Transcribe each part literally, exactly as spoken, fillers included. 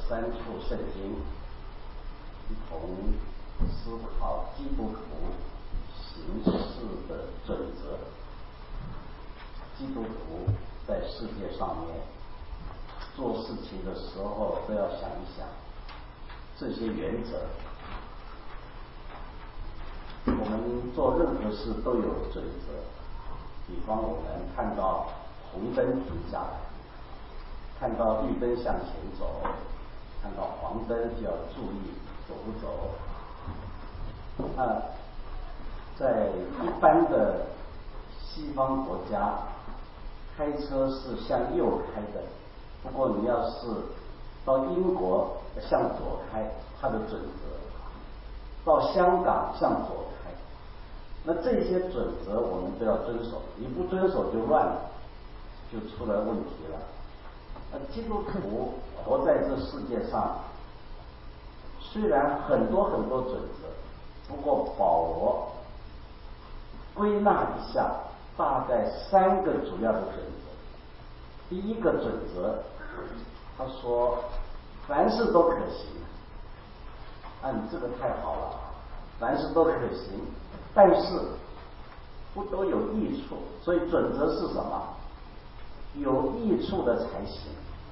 三处圣经，一同思考基督徒行事的准则。基督徒在世界上面做事情的时候，都要想一想这些原则。我们做任何事都有准则，比方我们看到红灯停下来，看到绿灯向前走，看到黄灯就要注意走不走。那在一般的西方国家，开车是向右开的，不过你要是到英国向左开，它的准则；到香港向左开，那这些准则我们都要遵守，你不遵守就乱了，就出了问题了。那基督徒活在这世界上，虽然很多很多准则，不过保罗归纳一下，大概三个主要的准则。第一个准则，他说凡事都可行。啊，你这个太好了，凡事都可行，但是不都有益处？所以准则是什么？有益处的才行。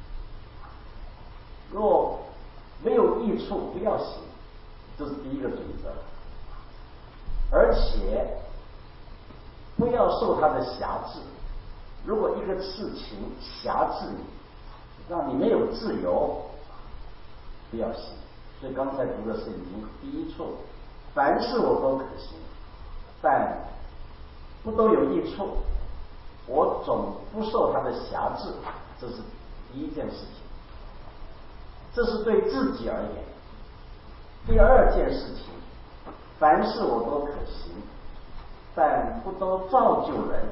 若没有益处，不要行，这是第一个准则。而且不要受它的辖制。如果一个事情辖制你，让你没有自由，不要行。所以刚才读的圣经第一处，凡事我都可行，但不都有益处，我总不受它的辖制，这是第一件事情。这是对自己而言。第二件事情，凡事我都可行，但不都造就人。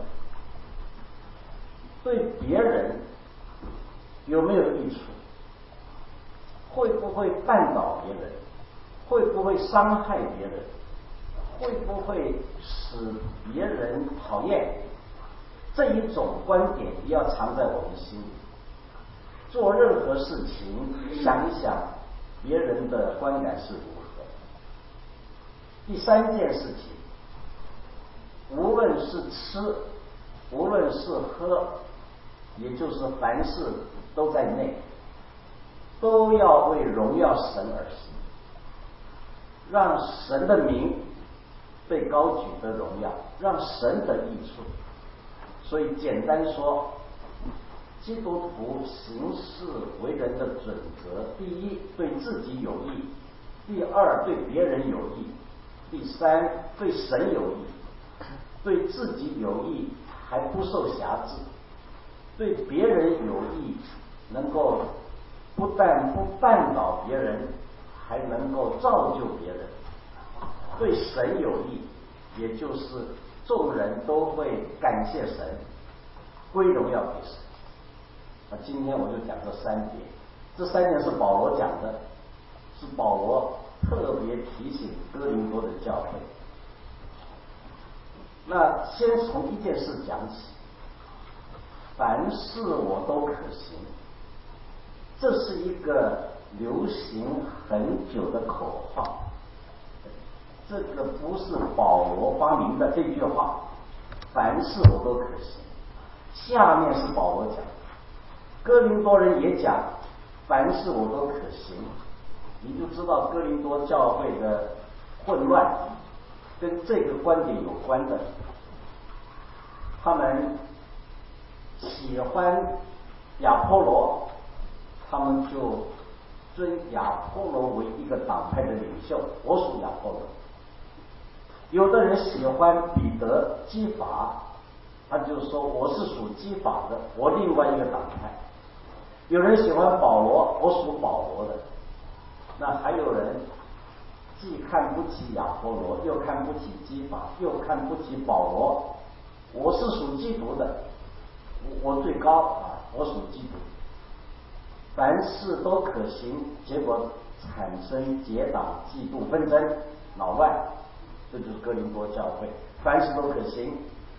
对别人有没有益处？会不会绊倒别人？会不会伤害别人？会不会使别人讨厌？这一种观点也要藏在我们心里。做任何事情，想一想别人的观感是如何。第三件事情，无论是吃，无论是喝，也就是凡事都在内，都要为荣耀神而行，让神的名被高举的荣耀，让神的益处。所以简单说，基督徒行事为人的准则：第一，对自己有益；第二，对别人有益；第三，对神有益。对自己有益，还不受辖制；对别人有益，能够不但不绊倒别人，还能够造就别人；对神有益，也就是众人都会感谢神，归荣耀给神。那今天我就讲这三点，这三点是保罗讲的，是保罗特别提醒哥林多的教会。那先从一件事讲起，凡事我都可行。这是一个流行很久的口号，这个不是保罗发明的这句话，凡事我都可行。下面是保罗讲，哥林多人也讲，凡事我都可行。你就知道哥林多教会的混乱跟这个观点有关的。他们喜欢亚波罗，他们就尊亚波罗为一个党派的领袖，我属亚波罗。有的人喜欢彼得基法，他就说我是属基法的，我另外一个党派。有人喜欢保罗，我属保罗的。那还有人既看不起亚波罗，又看不起基法，又看不起保罗。我是属基督的，我最高啊，我属基督。凡事都可行，结果产生结党、嫉妒、纷争、恼乱，这就是哥林多教会。凡事都可行。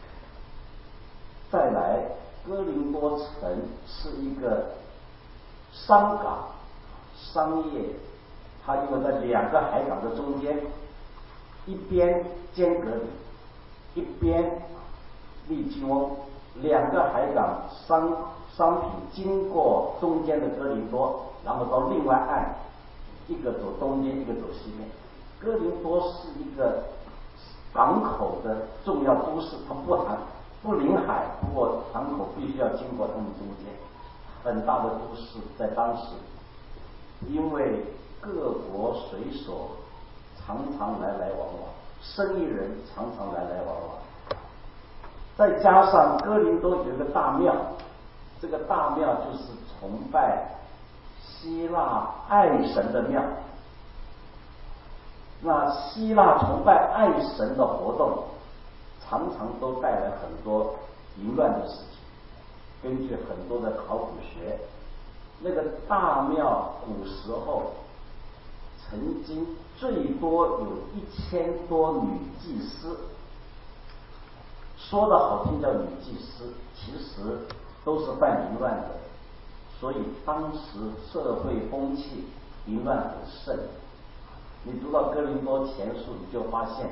再来，哥林多城是一个商港， 商业，它因为在两个海港的中间，一边间隔里，一边利基翁，两个海港商商品经过中间的哥林多，然后到另外岸，一个走东边，一个走西边。哥林多是一个港口的重要都市，它不含不临海，不过港口必须要经过他们中间，很大的都市在当时，因为各国水手常常来来往往，生意人常常来来往往，再加上哥林多有一个大庙，这个大庙就是崇拜希腊爱神的庙。那希腊崇拜爱神的活动，常常都带来很多淫乱的事情。根据很多的考古学，那个大庙古时候曾经最多有一千多女祭司，说的好听叫女祭司，其实都是犯淫乱的，所以当时社会风气淫乱很盛。你读到哥林多前书，你就发现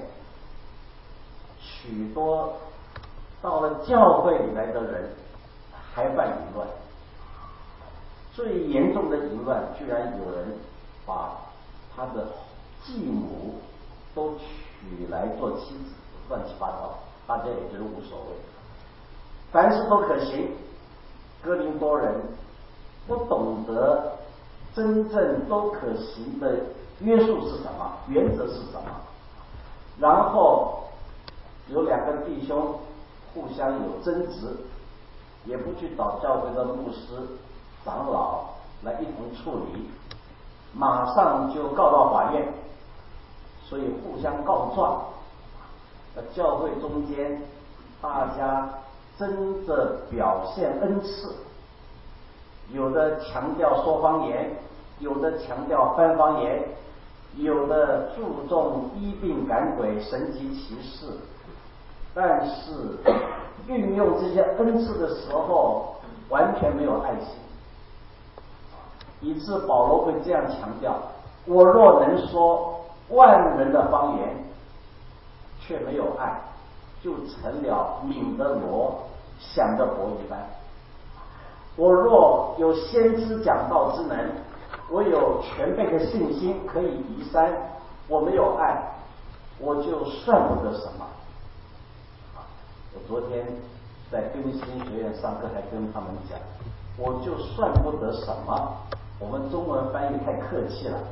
许多到了教会里来的人还犯淫乱，最严重的淫乱，居然有人把他的继母都娶来做妻子，乱七八糟，大家也觉得无所谓，凡事都可行。哥林多人不懂得真正都可行的约束是什么，原则是什么，然后有两个弟兄互相有争执，也不去找教会的牧师长老来一同处理，马上就告到法院，所以互相告状。教会中间大家争着表现恩赐，有的强调说方言，有的强调翻方言，有的注重医病赶鬼、神级奇事，但是运用这些恩赐的时候完全没有爱心，以致保罗会这样强调：我若能说万人的方言，却没有爱，就成了敏的罗，响的钹一般。我若有先知讲道之能，我有全备的信心可以移山，我没有爱，我就算不得什么。我昨天在更新学院上课，还跟他们讲，我就算不得什么。我们中文翻译太客气了，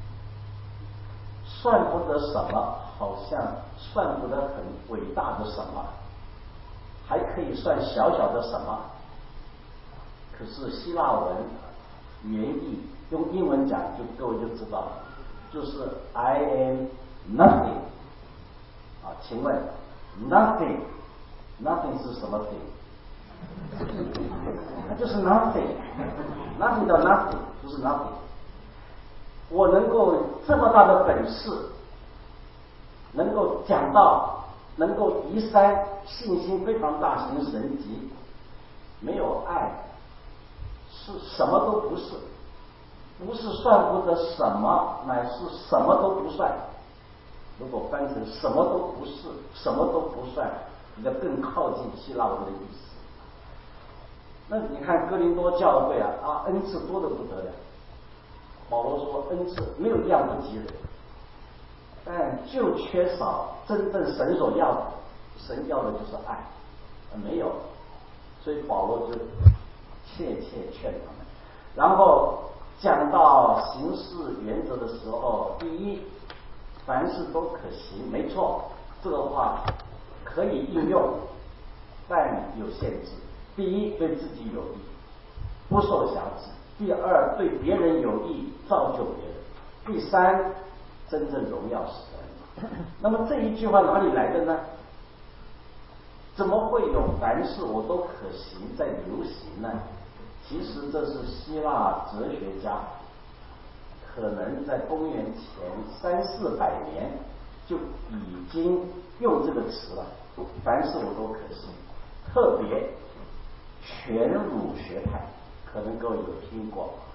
算不得什么，好像算不得很伟大的什么，还可以算小小的什么。可是希腊文原意用英文讲，就各位就知道了，就是 I am nothing 啊，请问 nothing nothing 是什么 thing？ 它就是 nothing nothing 的 nothing 就是 nothing。我能够这么大的本事，能够讲道，能够移山，信心非常大，行神迹，没有爱，是什么都不是，不是算不得什么，乃是什么都不算。如果翻成什么都不是，什么都不算，比较更靠近希腊文的意思。那你看哥林多教会啊，啊恩赐多得不得了。保罗说恩赐没有一样不及的，但就缺少真正神所要的，神要的就是爱，没有，所以保罗就切切劝他们。然后讲到行事原则的时候，第一，凡事都可行，没错，这个话可以应用，但有限制。第一，对自己有益，不受辖制；第二，对别人有益，造就别人；第三，真正荣耀神。那么这一句话哪里来的呢？怎么会有凡事我都可行在流行呢？其实这是希腊哲学家可能在公元前三四百年就已经用这个词了，凡事我都可行。特别全儒学派，可能各位有听过，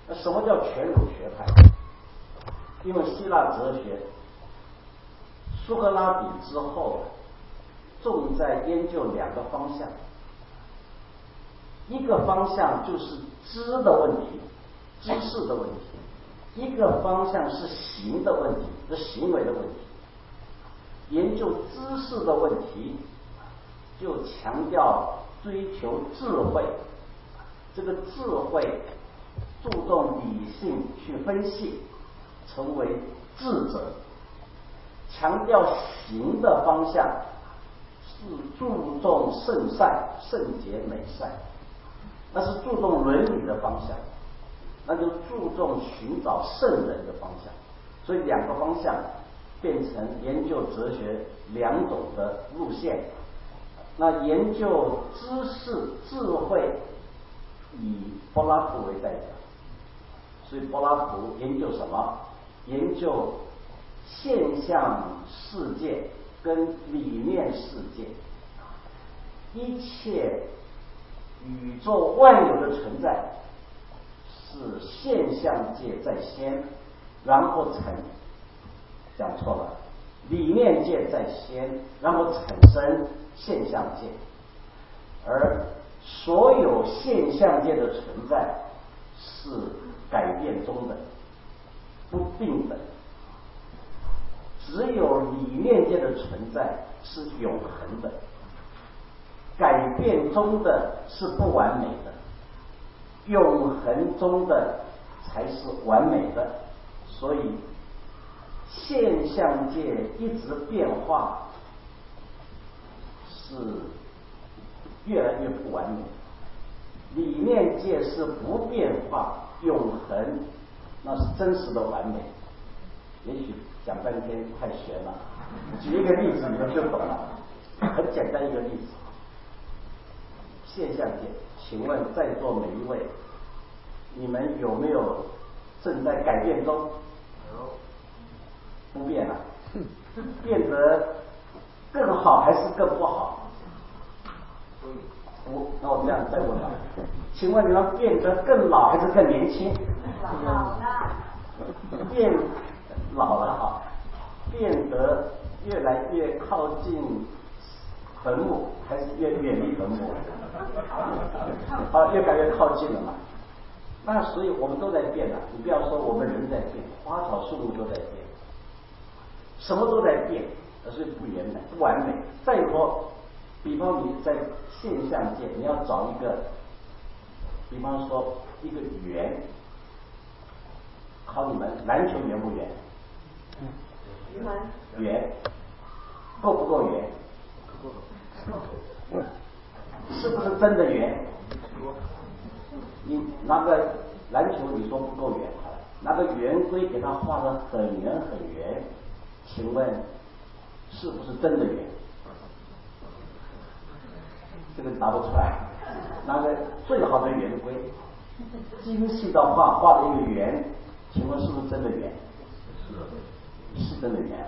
那什么叫全儒学派？因为希腊哲学，苏格拉底之后，重在研究两个方向，一个方向就是知的问题，知识的问题；一个方向是行的问题，是行为的问题。研究知识的问题，就强调追求智慧，这个智慧注重理性去分析，成为智者。强调行的方向是注重圣善、圣洁、美善，那是注重伦理的方向，那就注重寻找圣人的方向。所以两个方向变成研究哲学两种的路线。那研究知识、智慧以柏拉图为代表，所以柏拉图研究什么？研究现象世界跟理念世界，一切宇宙万有的存在是现象界在先，然后产讲错了，理念界在先，然后产生现象界，而所有现象界的存在是改变中的，不定的。只有理念界的存在是永恒的，改变中的是不完美的，永恒中的才是完美的。所以现象界一直变化，是越来越不完美；理念界是不变化、永恒，那是真实的完美。也许讲半天太玄了，举一个例子你们就懂了。很简单一个例子，现象界，请问在座每一位，你们有没有正在改变中？有。不变了，变得更好还是更不好？不，那我这样再问吧，请问你们变得更老还是更年轻？ 老了。 变老了哈，变得越来越靠近坟墓，还是越远离坟墓？啊，越来越靠近了嘛。那所以我们都在变啊，你不要说我们人在变，花草树木都在变，什么都在变，所以不完美，不完美。再说，比方你在现象界，你要找一个，比方说一个圆，考你们篮球圆不圆？圆，够不够圆？是不是真的圆？你拿个篮球你说不够圆，拿个圆规给它画得很圆很圆，请问是不是真的圆？这个答不出来。拿个最好的圆规，精细的画画的一个圆，请问是不是真的圆？是，是真的圆。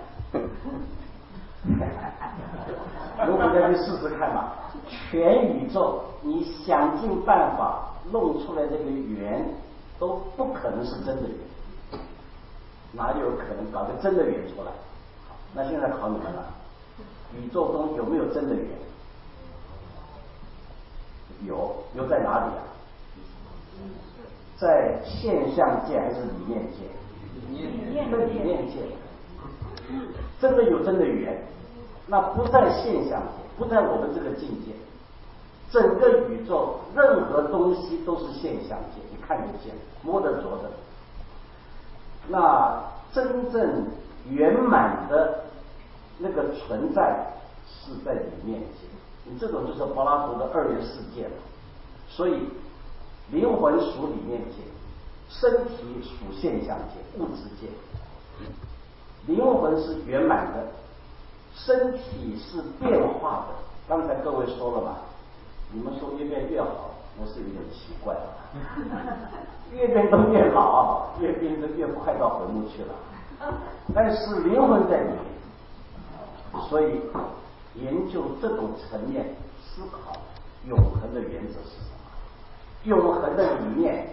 如果再去试试看嘛，全宇宙你想尽办法弄出来这个圆，都不可能是真的圆，哪有可能搞个真的圆出来？那现在考你们了，宇宙中有没有真的圆？有，有在哪里啊？在现象界还是理念界？在理念界。真的有真的圆，那不在现象界，不在我们这个境界。整个宇宙任何东西都是现象界，你看得见、摸得着的。那真正圆满的那个存在是在理念界，你这种就是柏拉图的二元世界了。所以灵魂属理念界，身体属现象界、物质界。灵魂是圆满的，身体是变化的。刚才各位说了嘛，你们说越变越好，我是有点奇怪了。越变都越老，越变得越快到坟墓去了。但是灵魂在里面，所以研究这种层面思考永恒的原则是什么？永恒的理念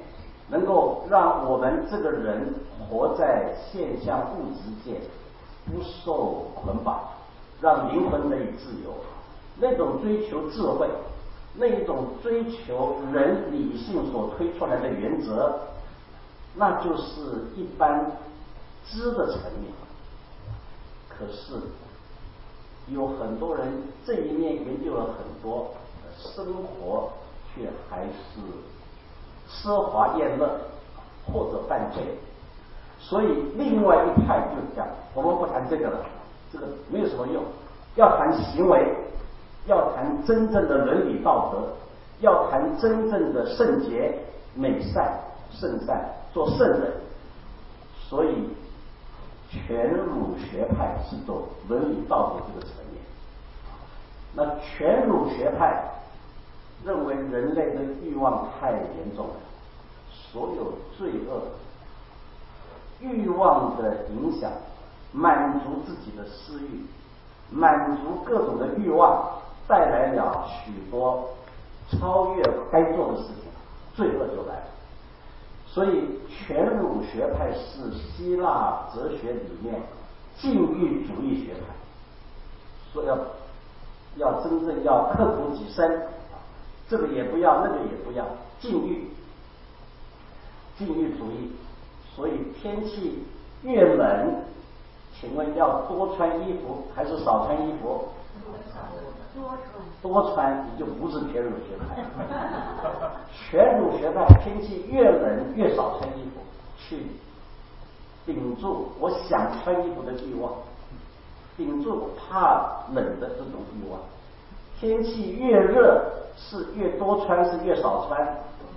能够让我们这个人活在现象物质界，不受捆绑，让灵魂得以自由。那种追求智慧，那一种追求人理性所推出来的原则，那就是一般知的层面。可是有很多人这一面研究了很多，生活却还是奢华宴乐或者犯罪。所以另外一派就讲，我们不谈这个了，这个没有什么用，要谈行为，要谈真正的伦理道德，要谈真正的圣洁、美善、圣善，做圣人。所以全儒学派是做伦理道德这个层面。那全儒学派认为人类的欲望太严重了，所有罪恶欲望的影响，满足自己的私欲，满足各种的欲望，带来了许多超越该做的事情，罪恶就来了。所以全儒学派是希腊哲学里面禁欲主义学派，说要要真正要刻苦己身，这个也不要，那个也不要，禁欲禁欲主义。所以天气越冷，请问要多穿衣服还是少穿衣服？多穿。多穿你就不是全儒学派。全儒学派天气越冷越少穿衣服，去顶住我想穿衣服的欲望，顶住怕冷的这种欲望。天气越热是越多穿是越少穿？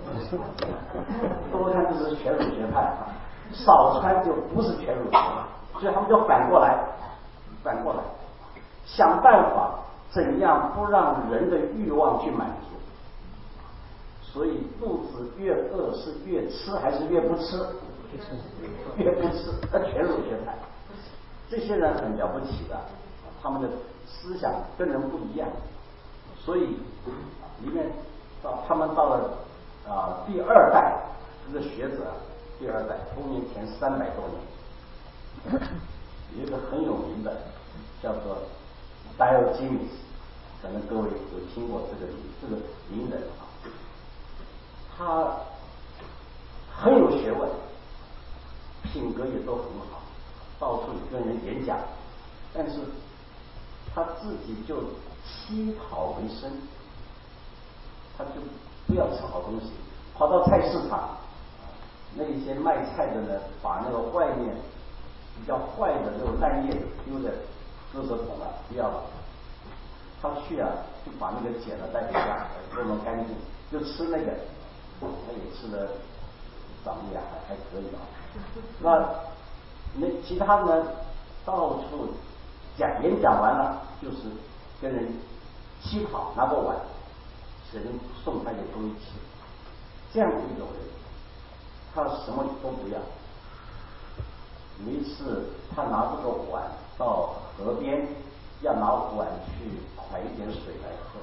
多穿就是全儒学派，少穿就不是全儒学派。所以他们就反过来，反过来想办法怎样不让人的欲望去满足。所以肚子越饿是越吃还是越不吃？越不吃。那全儒学派这些人很了不起的，他们的思想跟人不一样。所以里面到他们到了啊、呃、第二代这个学者，第二代公元前三百多年，有一个很有名的叫做 Diogenes， 可能各位有听过这个这个名人啊。他很有学问，品格也都很好，到处跟人演讲，但是他自己就乞讨为生，他就不要吃好东西，跑到菜市场，那些卖菜的呢，把那个外面比较坏的那种烂叶子丢在垃圾桶了，不要了。他去啊，就把那个捡了带回家，弄弄干净，就吃那个，他也吃的长得也还还可以啊。那那其他呢，到处讲演讲完了，就是跟人乞讨，拿个碗，人送他一点东西吃。这样的一种人，他什么都不要。有一次，他拿这个碗到河边，要拿碗去蒯一点水来喝。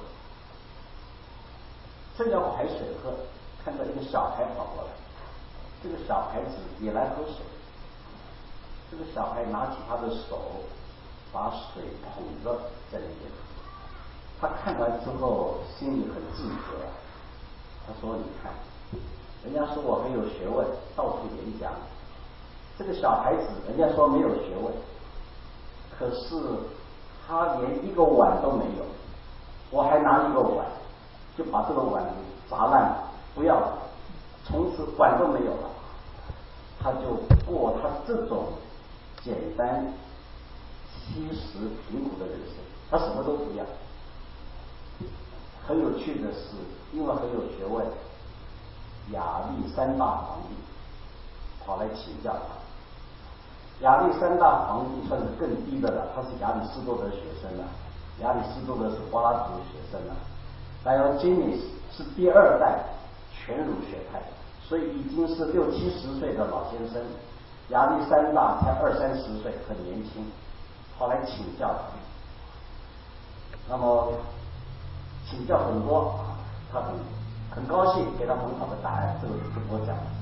正要蒯水喝，看到一个小孩跑过来，这个小孩子也来喝水。这个小孩拿起他的手，把水捧着在那边。他看完之后，心里很自责。他说：“你看，人家说我很有学问，到处演讲。这个小孩子，人家说没有学问，可是他连一个碗都没有，我还拿一个碗，就把这个碗给砸烂了，不要了，从此碗都没有了。他就过他这种简单、惜食、贫苦的人生，他什么都不要。很有趣的是，因为很有学问，亚历山大皇帝跑来请教他。亚历山大皇帝算是更低的了，他是亚里士多德学生了，亚里士多德是柏拉图学生了。Diogenes 是第二代全儒学派，所以已经是六七十岁的老先生。亚历山大才二三十岁，很年轻，跑来请教他。那么请教很多，他很很高兴，给他很好的答案，这个就不多讲了。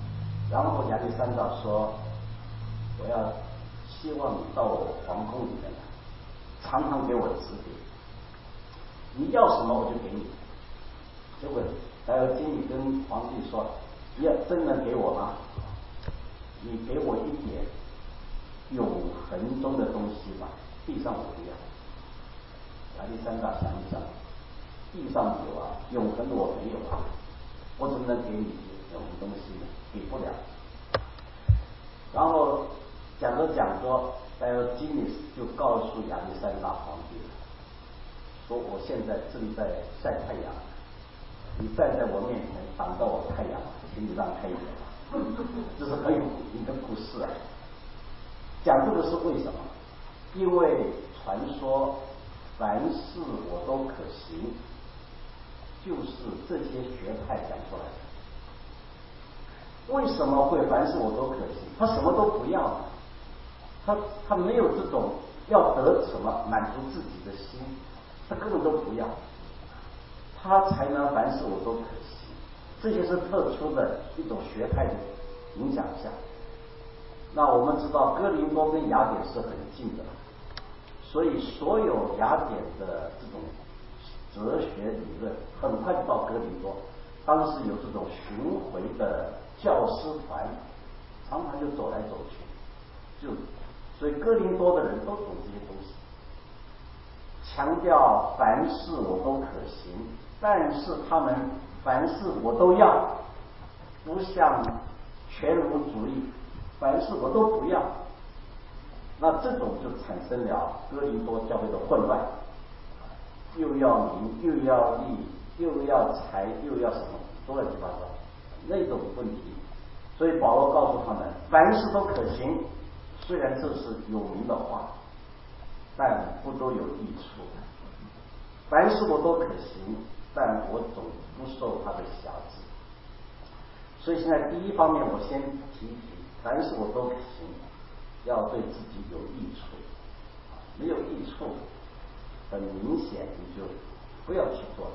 然后亚历山大说：“我要希望你到我皇宫里面来，常常给我指点，你要什么我就给你。”结果还有经理跟皇帝说：“你要真能给我吗？你给我一点永恒中的东西吧，地上我不要。”亚历山大想一想，地上有啊，永恒的我没有啊，我怎么能给你永恒东西呢？给不了。然后讲着讲着，还有基尼斯就告诉亚历山大皇帝说：“我现在正在晒太阳，你站在我面前挡到我太阳，请你让开一点。”这是很有名的故事啊。讲这个是为什么？因为传说凡事我都可行，就是这些学派讲出来的。为什么会凡事我都可行？他什么都不要，他他没有这种要得什么满足自己的心，他根本都不要，他才能凡事我都可行。这些是特殊的一种学派的影响下。那我们知道哥林多跟雅典是很近的，所以所有雅典的这种哲学理论很快就到哥林多。当时有这种巡回的教师团，常常就走来走去，就所以哥林多的人都懂这些东西，强调凡事我都可行，但是他们凡事我都要，不像全儒主义凡事我都不要。那这种就产生了哥林多教会的混乱，又要名又要利又要财又要什么，都乱七八糟那种问题。所以保罗告诉他们，凡事都可行，虽然这是有名的话，但不都有益处。凡事我都可行，但我总不受他的辖制。所以现在第一方面我先提一提，凡事我都可行，要对自己有益处，没有益处很明显你就不要去做。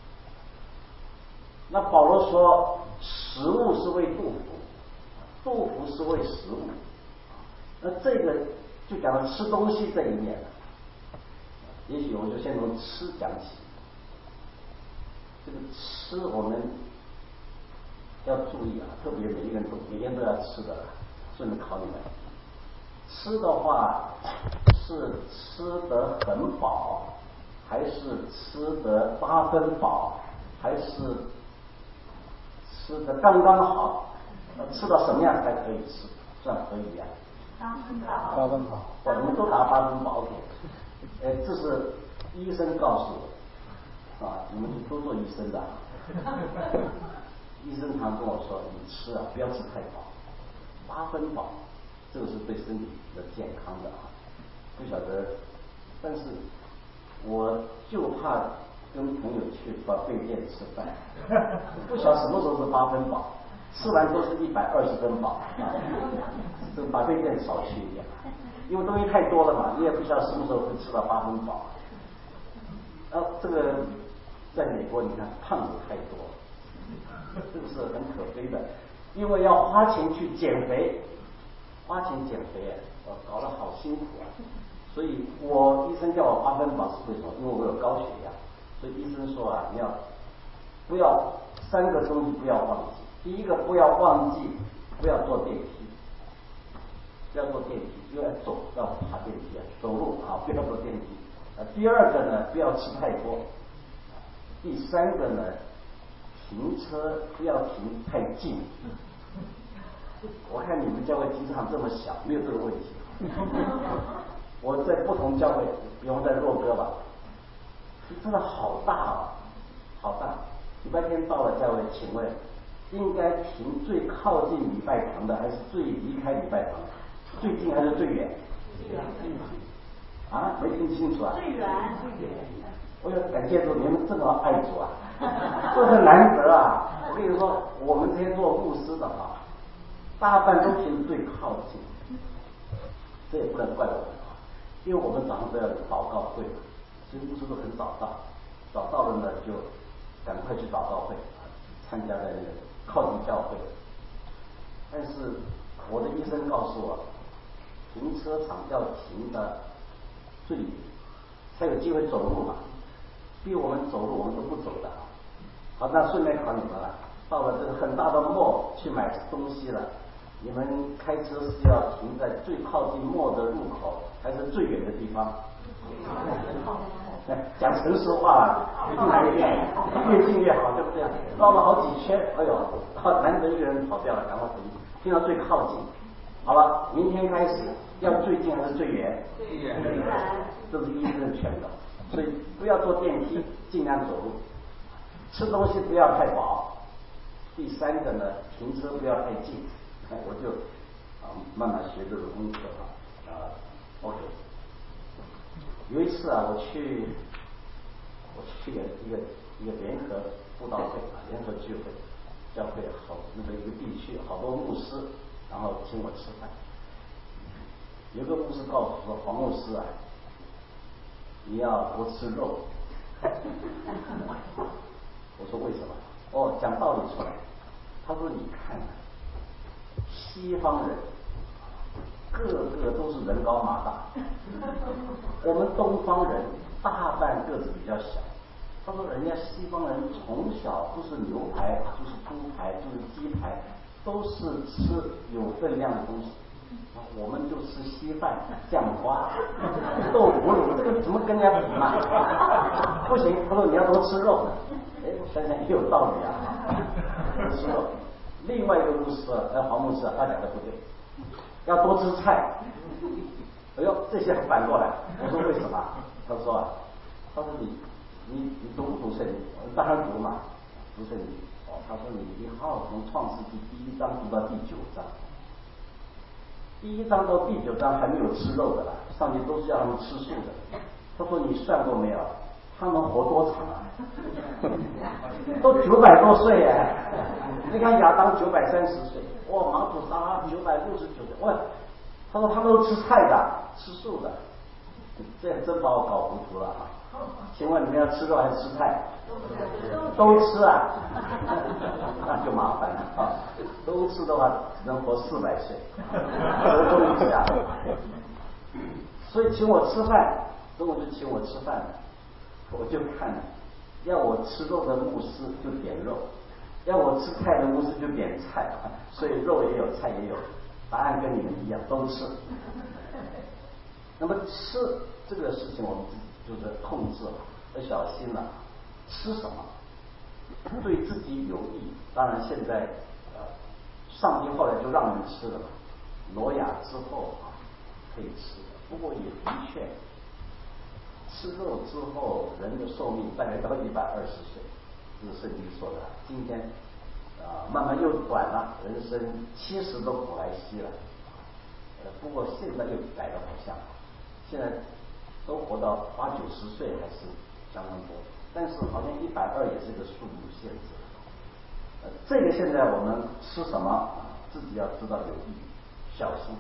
那保罗说食物是为肚腹，肚腹是为食物，那这个就讲到吃东西这一面了。也许我就先从吃讲起。这个吃我们要注意啊，特别每一个人都每天都要吃的，顺便考你们。吃的话是吃得很饱，还是吃得八分饱，还是吃得刚刚好？吃到什么样才可以吃算可以啊？ 八分饱。 八分饱。 我们都打八分饱给。哎，这是医生告诉我啊，你们都做医生的。医生常跟我说，你吃啊不要吃太饱，八分饱，这个是对身体的健康的啊。不晓得，但是我就怕跟朋友去把饭店吃饭，不晓得什么时候是八分饱，吃完都是一百二十分饱啊。这个把饭店少去一点，因为东西太多了嘛，你也不晓得什么时候会吃到八分饱。啊，这个在美国你看胖子太多了，这个是很可悲的，因为要花钱去减肥，花钱减肥啊，搞得好辛苦啊。所以我医生叫我八分饱是为什么？因为我有高血压，所以医生说啊，你要不要三个东西不要忘记。第一个不要忘记不要坐电梯，不要坐电梯，因为走要爬电梯啊，走路啊不要坐电梯。啊，第二个呢，不要吃太多。第三个呢，停车不要停太近。我看你们教会停车场这么小，没有这个问题。我在不同教会，比方在洛哥吧，真的好大啊，好大。礼拜天到了教会，请问应该停最靠近礼拜堂的，还是最离开礼拜堂？最近还是最远？ 最远。 啊，没听清楚啊！ 最远，最远。 我要感谢主，你们这么爱主啊，这很难得啊！我跟你说，我们这些做牧师的啊，大半都停最靠近，这也不能怪我们啊，因为我们早上都要有祷告会嘛，所以牧师都很早到，早到了呢就赶快去祷告会，参加在那个靠近教会。 但是我的医生告诉我，停车场要停的最远，才有机会走路嘛。逼我们走路，我们都不走的。好，那顺便考你们了。到了这个很大的末去买东西了，你们开车是要停在最靠近末的入口，还是最远的地方？讲诚实话了，一定来一遍，越近越好，对不对？绕了好几圈，哎呦，难得一个人跑掉了，赶快回去，听到最靠近。好了，明天开始要最近还是最远？ 最远。 这是医生劝导，所以不要坐电梯，尽量走路。吃东西不要太饱。第三个呢，停车不要太近。哎，我就啊慢慢学这个功课啊啊 ，OK。有一次啊，我去我去一个一个一个联合布道会啊，联合聚会，教会好那个一个地区好多牧师，然后请我吃饭。有个牧师告诉我说：“黄牧师啊，你要多吃肉。”我说为什么？哦，讲道理出来。他说：“你看，西方人个个都是人高马大，我们东方人大半个子比较小。他说人家西方人从小不是牛排，就是猪排，就是鸡排，都是吃有分量的东西。我们就吃稀饭、酱瓜、豆腐乳，这个怎么跟人家比嘛？不行，他说你要多吃肉。哎，我想想也有道理啊，吃肉。另外一个牧师，呃，黄牧师啊，他讲的不对，要多吃菜。哎呦，这些反过来，我说为什么？他说啊，他说你你你读不读圣经？当然读嘛，读圣经。哦，他说你你好好从创世纪第一章读到第九章。第一章到第九章还没有吃肉的啦，上帝都是要他们吃素的。他说你算过没有？他们活多长啊？都九百多岁耶！你看亚当九百三十岁，哇，马土沙拉九百六十九岁，哇！他说他们都吃菜的，吃素的，这真把我搞糊涂了啊！请问你们要吃肉还是吃菜？都吃啊，那就麻烦了啊！都吃的话，只能活四百岁，折中一下。所以请我吃饭，中午就请我吃饭，我就看了，要我吃肉的牧师就点肉，要我吃菜的牧师就点菜，所以肉也有，菜也有，答案跟你们一样，都吃。那么吃这个事情，我们自己就是控制了，要小心了。吃什么对自己有益？当然，现在呃，上帝后来就让人吃了嘛。挪亚之后啊，可以吃，不过也的确，吃肉之后，人的寿命大概到一百二十岁，这是圣经说的。今天啊、呃，慢慢又短了，人生七十都古来稀了。呃，不过现在又改了，好像现在都活到八九十岁还是相当多，但是好像一百二也是个数目限制。呃，这个现在我们吃什么，自己要知道有益，小心。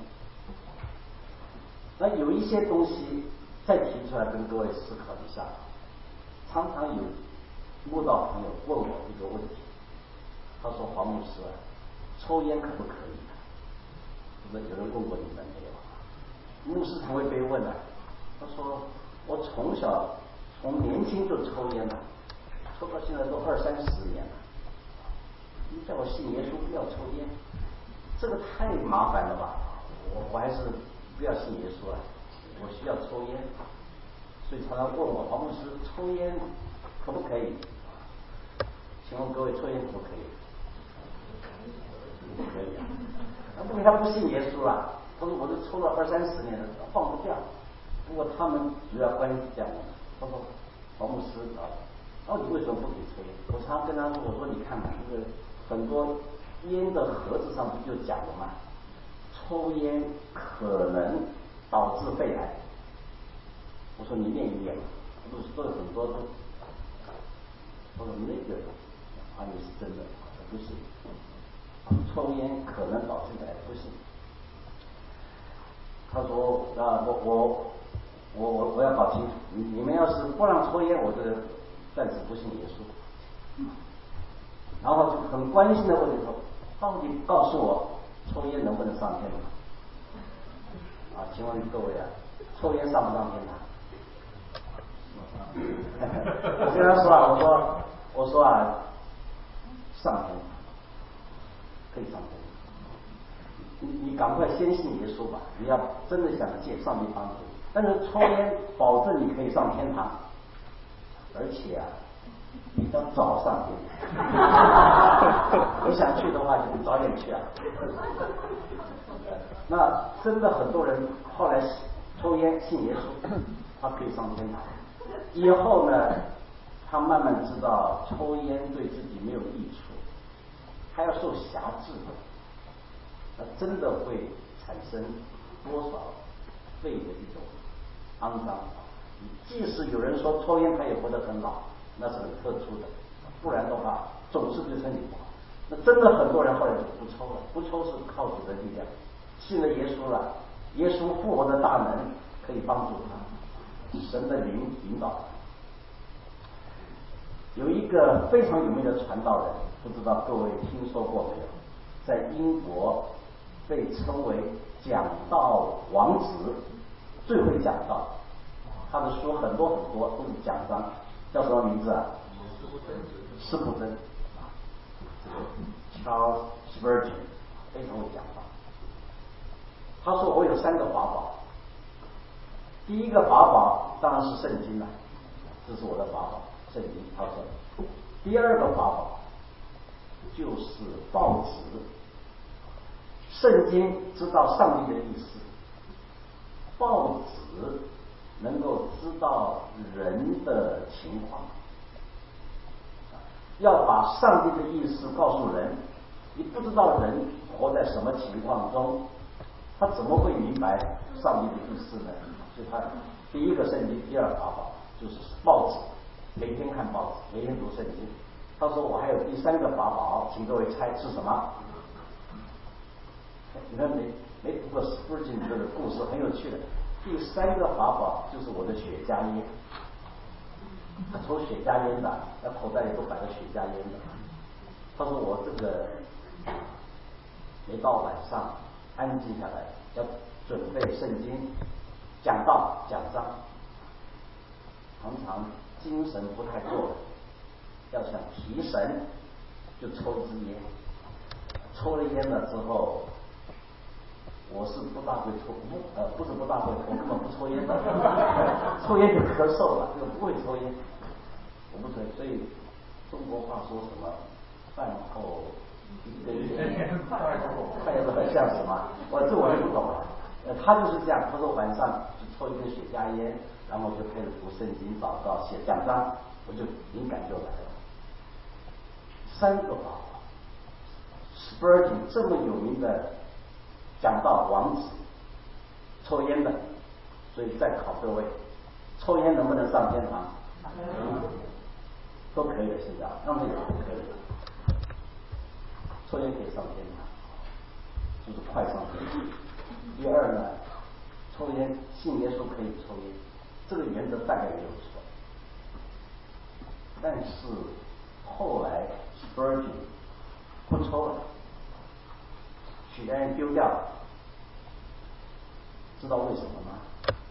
那有一些东西再提出来跟各位思考一下。常常有慕道朋友问我一个问题，他说：“黄牧师，抽烟可不可以？”是不是有人问过你们没有？牧师常会被问啊。他说：“我从小从年轻就抽烟了，抽到现在都二三十年了。你叫我信耶稣不要抽烟，这个太麻烦了吧？我我还是不要信耶稣了，我需要抽烟。所以常常问我黄牧师，抽烟可不可以？请问各位，抽烟可不可以？不可以啊。那不，他不信耶稣了。他说我都抽了二三十年了，放不掉。不过他们主要关系这样的。他说黄牧师啊，到底为什么不给抽烟？我常常跟他说，我说你看嘛，这个很多烟的盒子上不就讲了嘛，抽烟可能导致肺癌。我说你念一念嘛，不是都有很多都，我说那个啊也是真的，不行，抽烟可能导致癌，不行。他说啊，我我我我我要搞清楚，你你们要是不让抽烟，我这个暂时不信耶稣。然后就很关心的问你说，到底告诉我抽烟能不能上天堂？啊，请问各位啊，抽烟上不上天堂？我跟他说啊，我说我说啊，上天堂，可以上天堂。你你赶快先信耶稣吧！你要真的想借上帝帮助，但是抽烟保证你可以上天堂，而且啊，你要早上天堂。你想去的话，就早点去啊。那真的很多人后来抽烟信耶稣，他可以上天堂。以后呢，他慢慢知道抽烟对自己没有益处，还要受辖制的。那真的会产生多少肺的一种肮脏？即使有人说抽烟他也活得很老，那是很特殊的，不然的话总是对身体不好。那真的很多人后来就不抽了，不抽是靠主的力量，信了耶稣了，耶稣复活的大能可以帮助他，神的灵引导他。有一个非常有名的传道人，不知道各位听说过没有？在英国被称为讲道王子，最会讲道，他的书很多很多都是讲章，叫什么名字啊？斯普真，这个 Charles Spurgeon 非常会讲道。他说我有三个法宝，第一个法宝当然是圣经了，这是我的法宝，圣经。他说，第二个法宝就是报纸。圣经知道上帝的意思，报纸能够知道人的情况，要把上帝的意思告诉人。你不知道人活在什么情况中，他怎么会明白上帝的意思呢？所以他第一个圣经，第二个法宝就是报纸，每天看报纸，每天读圣经。他说我还有第三个法宝，请各位猜是什么？你看没没读过 Spurgeon 这个故事很有趣的。第三个法宝就是我的雪茄烟，他抽雪茄烟的，那口袋里都摆着雪茄烟的。他说我这个每到晚上安静下来，要准备圣经讲道讲章，常常精神不太够，要想提神就抽支烟。抽了烟了之后，我是不大会抽，不呃不是不大会，我根本不抽烟的，抽烟就咳嗽了，这个不会抽烟，我不抽。所以中国话说什么饭后一根烟，看样子很像什么，我这我就不懂了。呃，他就是这样，他说晚上就抽一根雪茄烟，然后就开始读圣经、祷告、写讲章，我就灵感就来了。三个法宝 ，Spurgeon 这么有名的讲道王子，抽烟的，所以再考各位，抽烟能不能上天堂？嗯、都可以的，现在让这个都可以的，抽烟可以上天堂，就是快上天堂。第二呢，抽烟信耶稣可以抽烟，这个原则大概没有错。但是后来 Spurgeon 不抽了，许家人丢掉了，知道为什么吗？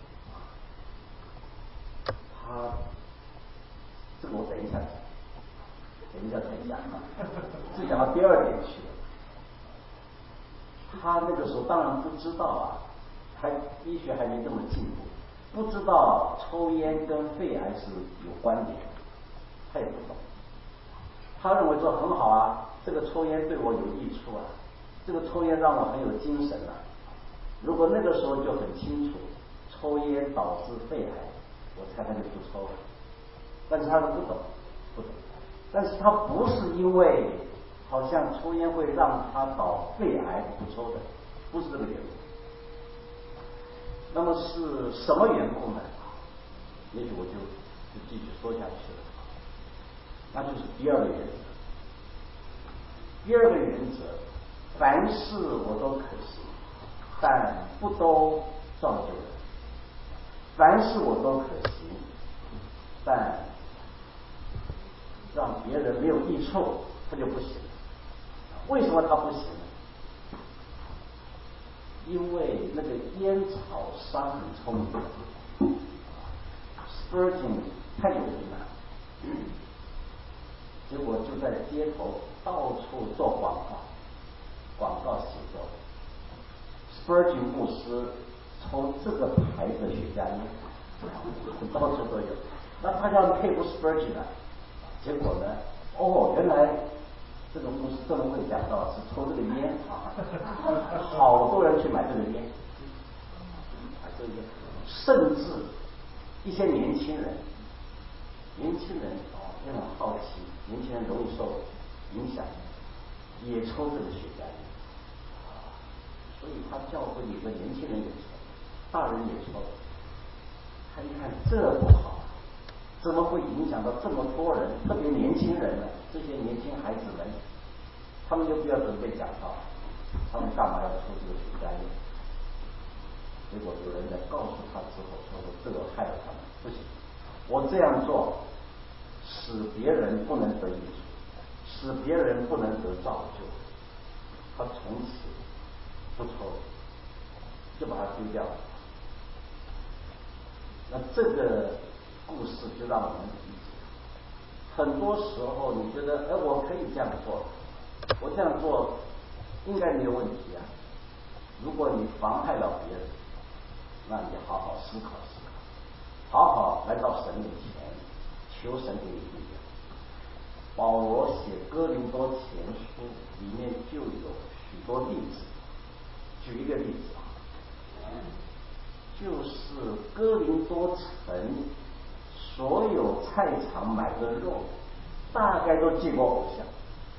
他这个我等一下讲，等一下再讲啊，是讲到第二点去了。他那个时候当然不知道啊，还医学还没这么进步，不知道抽烟跟肺癌是有关联，他也不懂。他认为说很好啊，这个抽烟对我有益处啊，这个抽烟让我很有精神啊。如果那个时候就很清楚，抽烟导致肺癌，我猜他就不抽了。但是他是不懂，不懂。但是他不是因为好像抽烟会让他导肺癌不抽的，不是这个缘故。那么是什么缘故呢？也许我就就继续说下去了。那就是第二个原则。第二个原则，凡事我都可行，但不都造就人。凡事我都可行，但让别人没有益处，他就不行。为什么他不行？ 因为那个烟草商很聪明 ，Spurgeon 太有名了，嗯，结果就在街头到处做广告，广告写作。Spurgeon 牧师抽这个牌的雪茄烟，到处都有。那大家佩服 Spurgeon 啊，结果呢，哦，原来这个牧师这么会讲到是抽这个烟啊，好多人去买这个烟，买这个烟，甚至一些年轻人，年轻人啊也很好奇，年轻人容易受影响，也抽这个雪茄烟。所以他教会里的年轻人也抽，大人也抽。他一看这不好，怎么会影响到这么多人，特别年轻人呢？这些年轻孩子们，他们就不要准备讲道，他们干嘛要抽这个雪茄烟？结果有人在告诉他之后，说这个害了他们，不行，我这样做使别人不能得益处，使别人不能得造就，他从此不抽，就把它丢掉了。那这个故事就让我们理解，很多时候你觉得，哎，我可以这样做，我这样做应该没有问题啊。如果你妨害了别人，那你好好思考思考，好好来到神面前，求神给你力量。保罗写哥林多前书里面就有许多例子，举一个例子啊，就是哥林多城所有菜场买的肉，大概都借过偶像。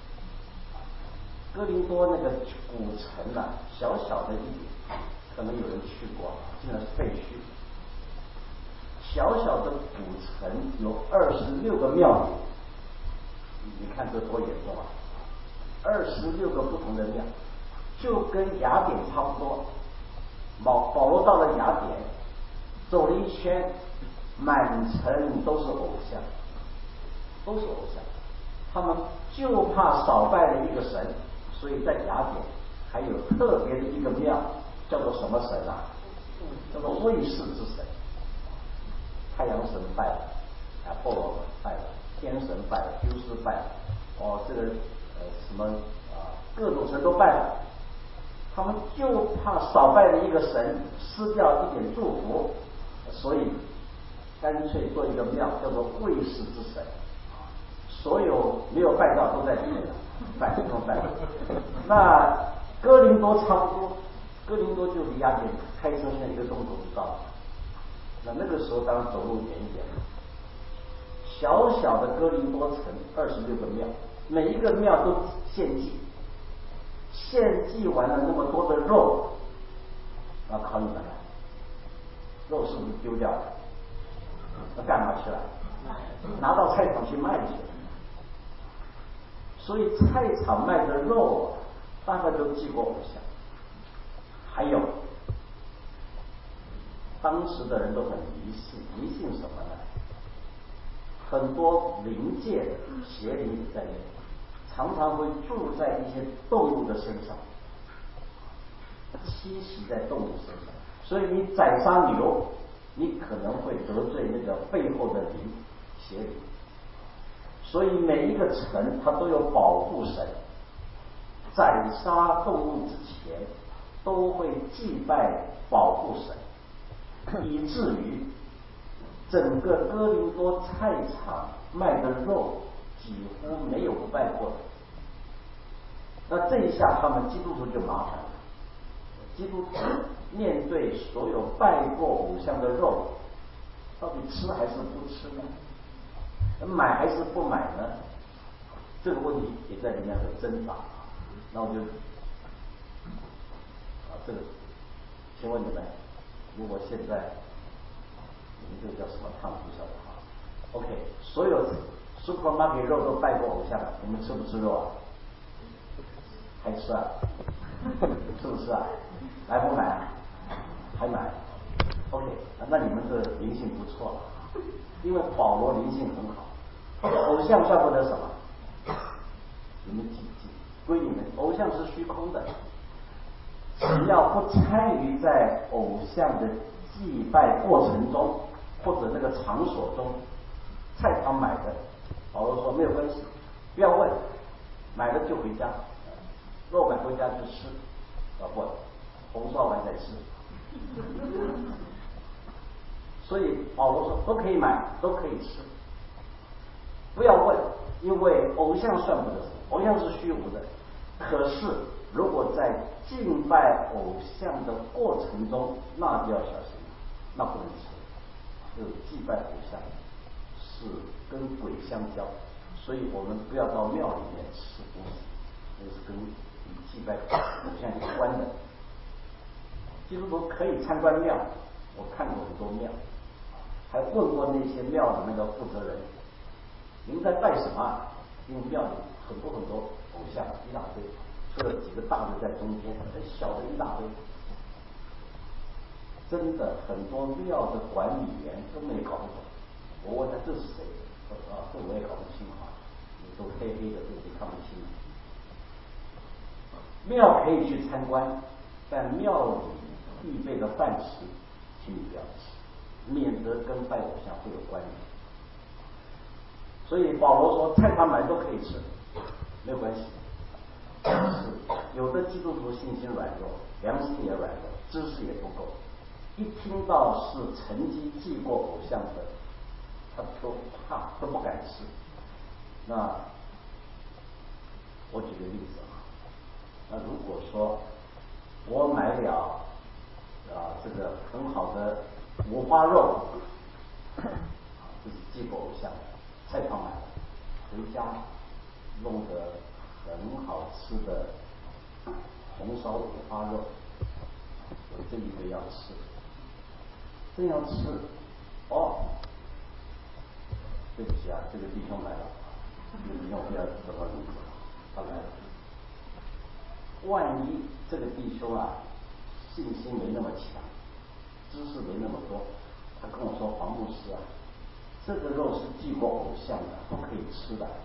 哥林多那个古城啊，小小的一点，可能有人去过，竟然是废墟。小小的古城有二十六个庙宇，你看这多严重啊！二十六个不同的庙，就跟雅典差不多。保保罗到了雅典，走了一圈，满城都是偶像，都是偶像。他们就怕少拜了一个神，所以在雅典还有特别的一个庙，叫做什么神啊？叫做卫士之神。太阳神拜了，阿波罗拜了，天神拜了，鸠斯拜了，哦，这个呃什么啊，各种神都拜了。他们就怕少拜了一个神，失掉一点祝福，所以干脆做一个庙，叫做卫士之神。所有没有拜到都在里面了，拜都拜。那哥林多差不多，哥林多就离雅典开车现在一个钟头就到了。那那个时候当然走路远一点，小小的哥林多城二十六个庙，每一个庙都献祭，献祭完了那么多的肉，那考你们了，肉是不是丢掉了？那干嘛去了？拿到菜场去卖去了。所以菜场卖的肉大概都祭过偶像。还有当时的人都很迷信，迷信什么呢？很多灵界的邪灵在内，常常会住在一些动物的身上，栖息在动物身上。所以你宰杀牛，你可能会得罪那个背后的灵邪灵。所以每一个城它都有保护神，宰杀动物之前都会祭拜保护神，以至于整个哥林多菜场卖的肉几乎没有不拜过的。那这一下他们基督徒就麻烦了，基督徒面对所有拜过偶像的肉，到底吃还是不吃呢？买还是不买呢？这个问题也在里面很挣扎。那我就啊，这个，请问你们，如果现在你们这个叫什么烫不晓得哈 ？OK， 所有 supermarket 肉都拜过偶像，你们吃不吃肉啊？还吃啊？是不是啊？来不买啊？还买 ？OK， 那你们这灵性不错了，因为保罗灵性很好。偶像算不得什么，你们记记，归你们，偶像是虚空的。 只要不参与在偶像的祭拜过程中，或者那个场所中，菜场买的，保罗说没有关系，不要问，买了就回家，若买回家就吃，啊不，红烧完再吃。所以保罗说都可以买，都可以吃，不要问，因为偶像算不得什么，偶像是虚无的。可是如果在敬拜偶像的过程中，那就要小心，那不能吃。就是祭拜偶像是跟鬼相交，所以我们不要到庙里面吃东西，那是跟与祭拜偶像有关的。基督徒可以参观庙，我看过很多庙，还问过那些庙的那个负责人，你们在拜什么？因为庙里很多很多偶像一大堆，除了几个大的在中间，小的一大堆。真的很多庙的管理员都没搞不懂。我问他这是谁？他说啊，这我也搞不清啊，都黑黑的，自己看不清。庙可以去参观，但庙里预备的饭食，请你不要吃，免得跟拜偶像会有关联。所以保罗说，菜场买都可以吃，没有关系。但是有的基督徒信心软弱，良心也软弱，知识也不够，一听到是曾经祭过偶像的，他都怕，都不敢吃。那我举个例子啊，那如果说我买了啊这个很好的五花肉，这是祭过偶像的，菜场买的，回家弄得很好吃的红烧五花肉，我这一个要吃，真要吃，哦，对不起啊，这个弟兄来了，这个弟兄不要知道名字，他来了。万一这个弟兄啊信心没那么强，知识没那么多，他跟我说黄牧师啊，这个肉是祭过偶像的，不可以吃的。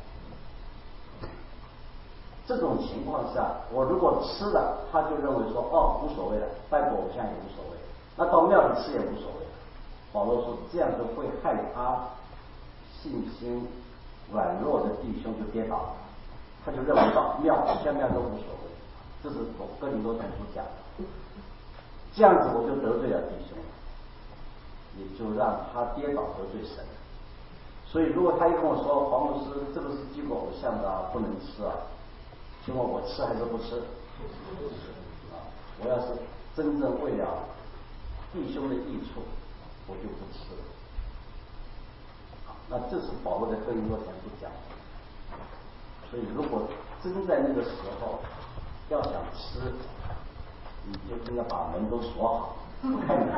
这种情况下，我如果吃了，他就认为说哦无所谓了，拜过偶像也无所谓，那到庙里吃也无所谓。保罗说这样就会害他信心软弱的弟兄就跌倒了，他就认为到庙偶像庙都无所谓。这是我哥林多前书讲的，这样子我就得罪了弟兄，也就让他跌倒得罪神。所以如果他一跟我说黄牧师这个是祭过偶像的啊，不能吃啊，请问我吃还是不吃？啊，我要是真正为了弟兄的益处，我就不吃了。那这是保罗在哥林多前书讲的。所以如果真在那个时候要想吃，你就应该把门都锁好，不开门。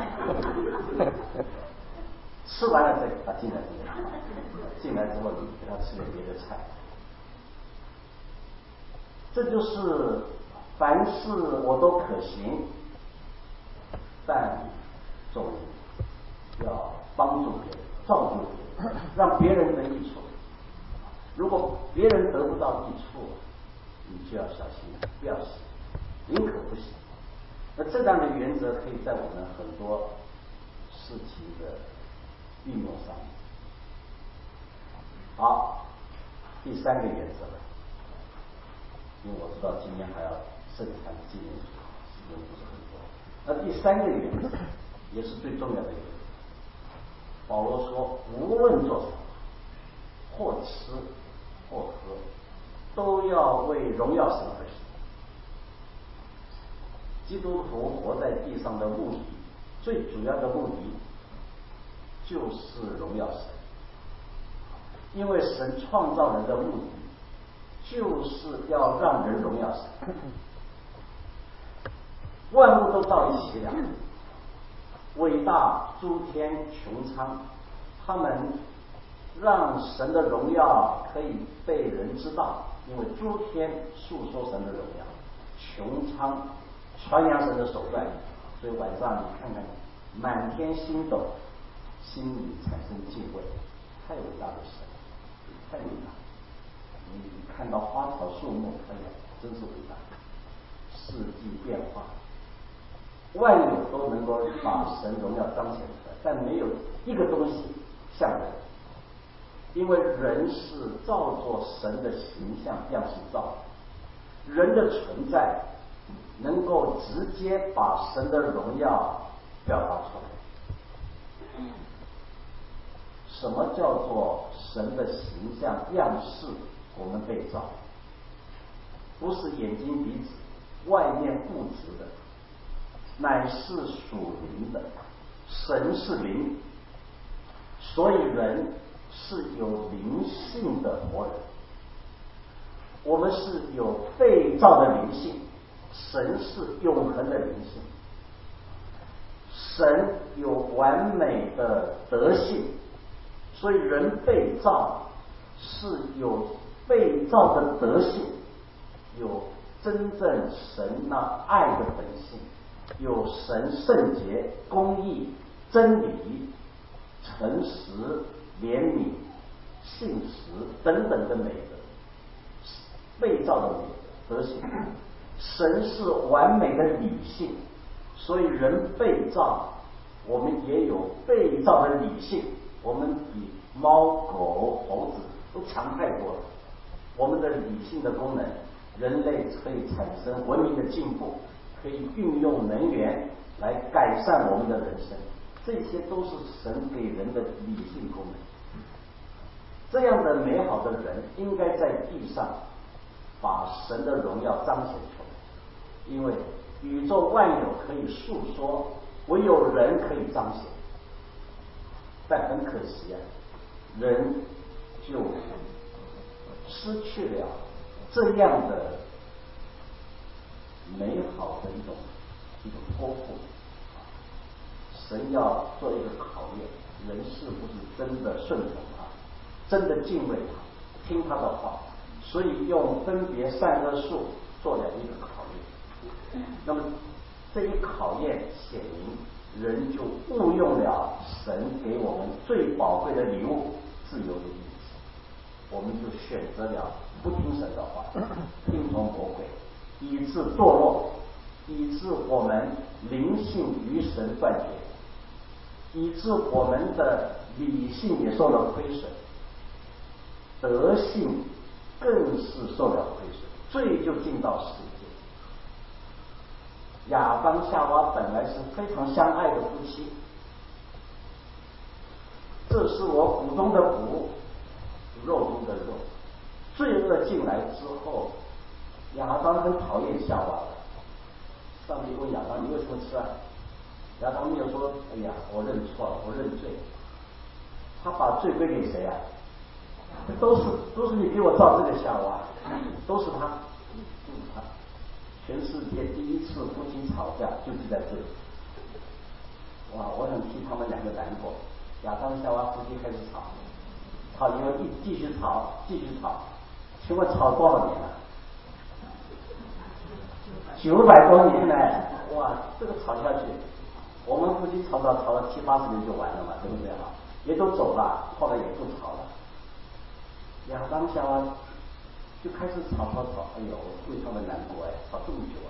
吃完了再给他进来，进来之后你给他吃点别的菜。这就是凡事我都可行，但总要帮助别人，造就别人，让别人得益处。如果别人得不到益处，你就要小心，不要行，宁可不行。那这样的原则可以在我们很多事情的运用上。好，第三个原则了，因为我知道今天还要盛产纪念组，时间不是很多。那第三个原则也是最重要的原则。保罗说，无论做什么，或吃或喝，都要为荣耀神而行。基督徒活在地上的目的，最主要的目的就是荣耀神。因为神创造人的目的就是要让人荣耀神。万物都造一起了，伟大诸天穹苍，他们让神的荣耀可以被人知道，因为诸天诉说神的荣耀，穹苍传扬神的手段。所以晚上你看看满天星斗，心里产生敬畏，太伟大的神，太伟大。你看到花草树木，哎呀，真是伟大。四季变化， 万有都能够把神荣耀彰显出来，但没有一个东西像人，因为人是照作神的形象样式造的，人的存在能够直接把神的荣耀表达出来。什么叫做神的形象样式？我们被造，不是眼睛鼻子外面物质的，乃是属灵的。神是灵，所以人是有灵性的活人。我们是有被造的灵性，神是永恒的灵性。神有完美的德性，所以人被造是有被造的德性，有真正神那爱的本性，有神圣洁、公义、真理、诚实、怜悯、信实等等的美德，被造的美德德性。神是完美的理性，所以人被造，我们也有被造的理性。我们比猫、狗、猴子都强太多了。我们的理性的功能，人类可以产生文明的进步，可以运用能源来改善我们的人生，这些都是神给人的理性功能。这样的美好的人，应该在地上把神的荣耀彰显出来，因为宇宙万有可以述说，唯有人可以彰显。但很可惜啊，人就失去了这样的美好的一种一种托付。神要做一个考验，人是不是真的顺从他，真的敬畏他，听他的话，所以用分别善恶树做了一个考验。那么这一考验显明人就误用了神给我们最宝贵的礼物——自由的意志，我们就选择了不听神的话，听从魔鬼，以致堕落，以致我们灵性与神断绝，以致我们的理性也受了亏损，德性更是受了亏损，罪就进到世界。亚当夏娃本来是非常相爱的夫妻，这是我骨中的骨，肉中的肉。罪恶进来之后，亚当很讨厌夏娃的。上帝问亚当：“你为什么吃啊？”亚当没有说：“哎呀，我认错了，我认罪。”他把罪归给谁啊？都是都是你给我造这个夏娃，都是他，都是他。全世界第一次夫妻吵架就是在这里。哇，我想替他们两个难过。亚当夏娃夫妻开始吵，吵因为继继续吵，继续吵。请问吵多少年了？九百多年来，哇，这个吵下去，我们夫妻吵吵吵了七八十年就完了嘛，对不对啊？也都走了，后来也不吵了。亚当夏娃就开始吵吵吵，哎呦，我为他们难过哎，吵这么久啊！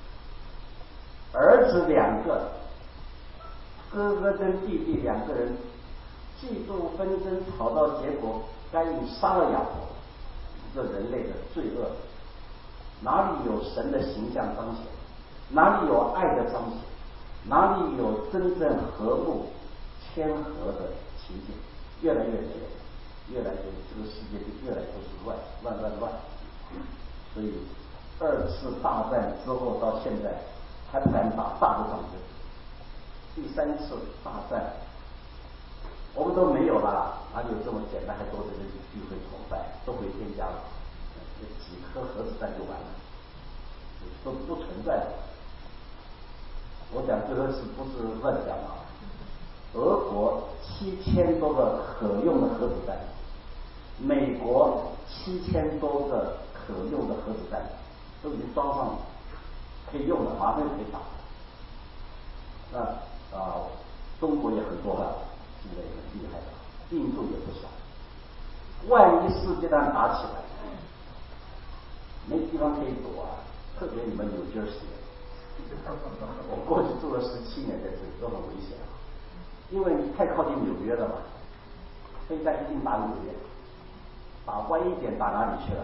儿子两个，哥哥跟弟弟两个人嫉妒纷争，吵到结果，该隐杀了亚伯。这人类的罪恶，哪里有神的形象彰显？哪里有爱的彰显？哪里有真正和睦、谦和的情景？越来越没有，越来越这个世界就越来越是乱乱乱乱。所以二次大战之后到现在还不敢打大的仗争，第三次大战我们都没有了，哪里有这么简单还多的人聚会崇拜，都回天家了，几颗核子弹就完了，都不存在了。我讲这个是不是乱讲啊？俄国七千多个可用的核子弹，美国七千多个可用的核子弹都已经装上了，可以用的，马上就可以打。那啊，中国也很多了，现在也很厉害的，印度也不少。万一世界上打起来，没地方可以躲啊！特别你们纽约市， 我过去住了十七年在这里，都很危险，因为你太靠近纽约了嘛，飞弹一定打纽约，打歪一点打哪里去了？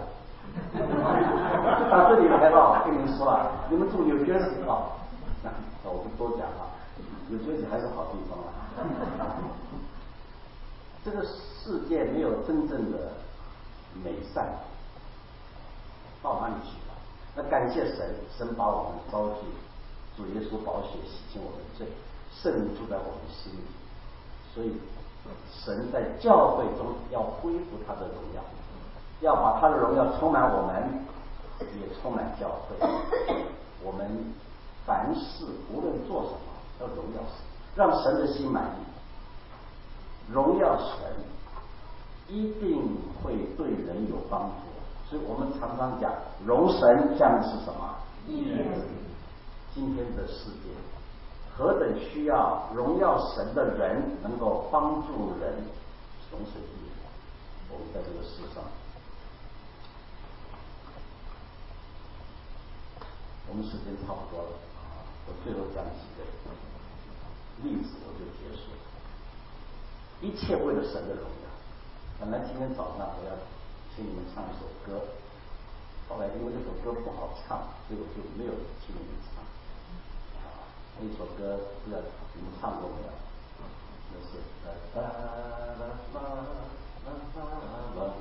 打这里来了，我跟你说啊，你们住纽约是啊，我不多讲了，纽约还是好地方啊。这个世界没有真正的美善，到哪里去了？那感谢神，神把我们招进主耶稣宝血洗净我们罪，圣灵住在我们心里，所以神在教会中要恢复他的荣耀，要把他的荣耀充满我们，也充满教会。我们凡事无论做什么，要荣耀神，让神的心满意，荣耀神一定会对人有帮助。所以我们常常讲荣神下面是什么？义人。今天的世界何等需要荣耀神的人能够帮助人荣神义人。我们在这个世上，我们时间差不多了，我最后讲几个例子我就结束了。一切为了神的荣耀。本来今天早上我要请你们唱一首歌，后来因为这首歌不好唱，所以我就没有请你们唱。那首歌不知道你们唱过没有？就是啦啦啦啦啦啦啦啦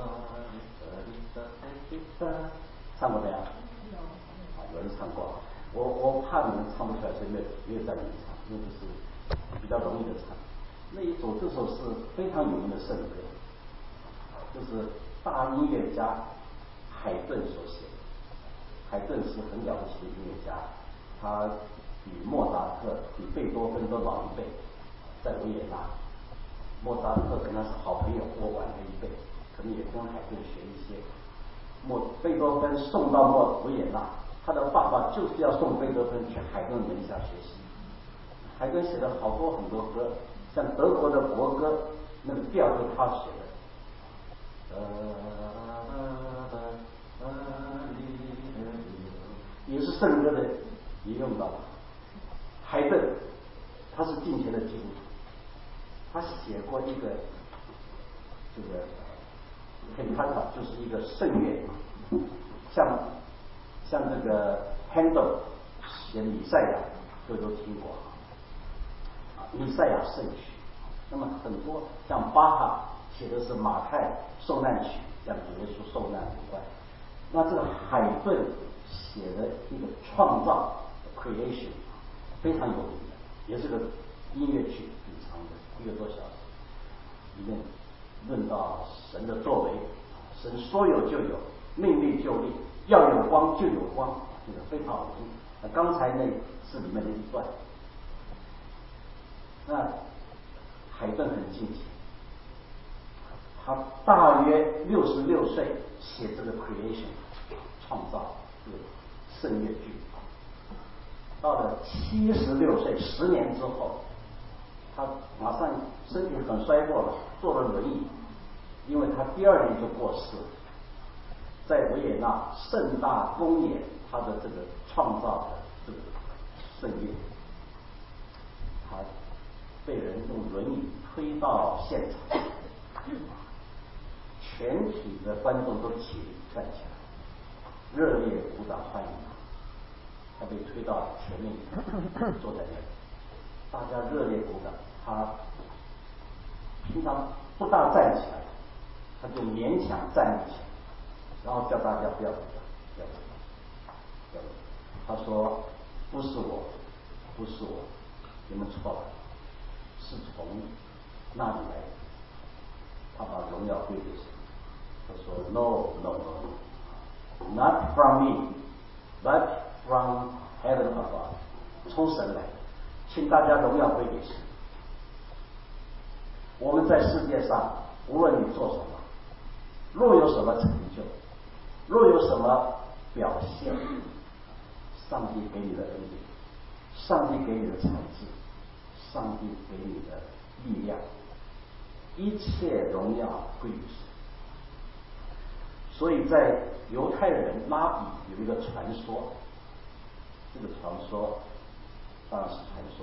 啦，唱过没有？有人唱过。我我怕你们唱不出来，所以没有没有让你们唱，因为这是比较容易的唱。那一首这首是非常有名的圣歌，就是大音乐家海顿所写的。海顿是很了不起的音乐家，他比莫扎特、比贝多芬都老一辈，在维也纳。莫扎特跟他是好朋友，我晚了一辈，可能也跟海顿学一些。莫贝多芬送到莫维也纳，他的爸爸就是要送贝多芬去海顿门下学习。海顿写了好多很多歌，像德国的国歌，那个调就是他写的。也是圣歌的也用到。海顿他是近前的基督徒，他写过一个这个肯塔塔，就是一个圣乐，像像这个 Handel 写弥赛亚，各位都听过弥赛亚圣曲。那么很多像巴哈写的是马太受难曲，讲主耶稣受难有关。那这个海顿写的一个创造 creation 非常有名的，也是个音乐剧，很长的，一个多小时，里面论到神的作为，神说有就有，命立就立，要有光就有光，这个非常好听。那刚才那是里面的一段。那海顿很近前，他大约六十六岁写这个 creation 创造这个圣乐剧，到了七十六岁，十年之后，他马上身体很衰弱了，坐了轮椅，因为他第二年就过世了，在维也纳盛大公演他的这个创造的这个圣乐，他被人用轮椅推到现场，全体的观众都起立站起来，热烈鼓掌欢迎他。他被推到前面坐在那里，大家热烈鼓掌。他平常不大站起来，他就勉强站立起来，然后叫大家不要鼓掌，不要鼓掌，不要鼓掌。他说：“不是我，不是我，你们错了，是从那里来的。”他把荣耀归给神。他说 ：“No, no, no, not from me, but from heaven above， 从神来的，请大家荣耀归给神。我们在世界上，无论你做什么，若有什么成就，若有什么表现，上帝给你的恩典，上帝给你的才智，上帝给你的力量，一切荣耀归于神。所以在犹太人拉比有一个传说， 这个传说当然是传说。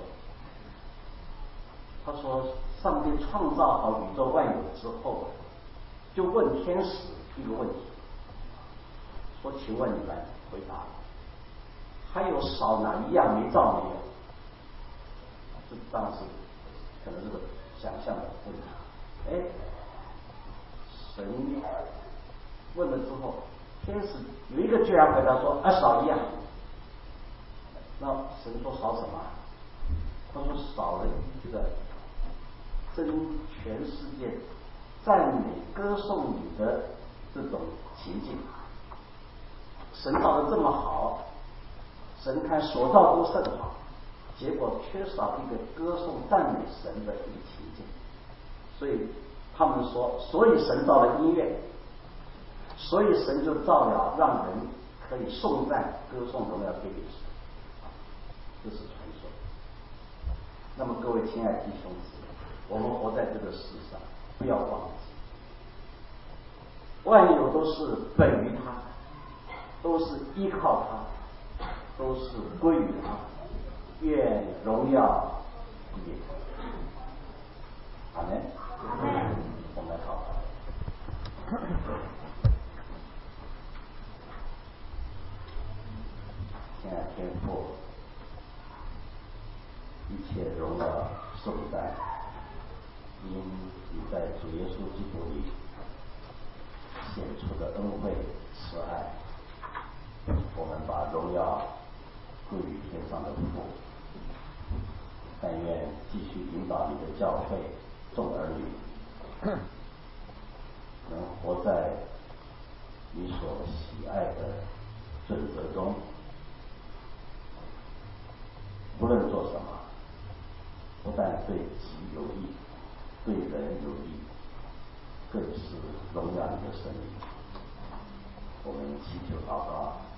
他说，上帝创造好宇宙万有之后，就问天使一个问题，说：“请问你们回答，还有少哪一样没造没有？”这当然是可能是个想象的问题。哎，神问了之后，天使有一个居然回答说：“啊，少一样。”那神说：“少什么？”他说：“少了一个真全世界赞美歌颂你的这种情境。神造的这么好，神看所造都甚好，结果缺少一个歌颂赞美神的一个情境。所以他们说，所以神造了音乐，所以神就造了让人可以颂赞歌颂荣耀归给神。”这是传说。那么各位亲爱的弟兄姊妹，我们活在这个世上，不要忘记，万有都是本于他，都是依靠他，都是归于他，愿荣耀归给他。阿门。我们来祷告。亲爱的天父，一切荣耀颂赞，因你在主耶稣基督里显出的恩惠慈爱，我们把荣耀归于天上的父。但愿继续引导你的教会众儿女，能活在你所喜爱的准则中，无论做什么，不但对己有益，对人有益，更是荣耀你的生命。我们祈求祷告，